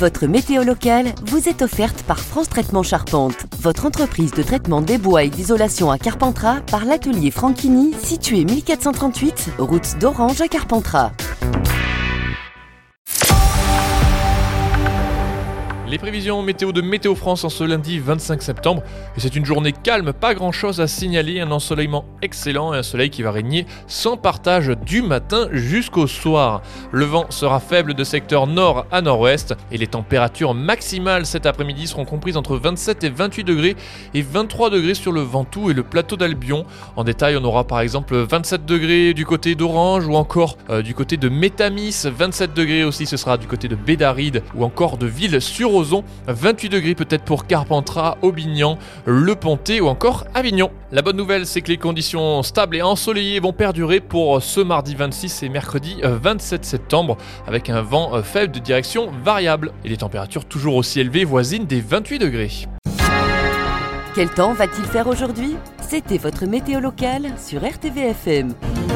Votre météo locale vous est offerte par France Traitement Charpente, votre entreprise de traitement des bois et d'isolation à Carpentras par l'atelier Franchini, situé 1438, route d'Orange à Carpentras. Les prévisions météo de Météo France en ce lundi 25 septembre. Et c'est une journée calme, pas grand chose à signaler, un ensoleillement excellent et un soleil qui va régner sans partage du matin jusqu'au soir. Le vent sera faible de secteur nord à nord-ouest et les températures maximales cet après-midi seront comprises entre 27 et 28 degrés et 23 degrés sur le Ventoux et le plateau d'Albion. En détail, on aura par exemple 27 degrés du côté d'Orange ou encore du côté de Métamis, 27 degrés aussi ce sera du côté de Bédaride ou encore de Ville-sur-Ozon, 28 degrés peut-être pour Carpentras, Aubignan, Le Pontet ou encore Avignon. La bonne nouvelle, c'est que les conditions stables et ensoleillées vont perdurer pour ce mardi 26 et mercredi 27 septembre avec un vent faible de direction variable et les températures toujours aussi élevées voisines des 28 degrés. Quel temps va-t-il faire aujourd'hui ? C'était votre météo locale sur RTVFM.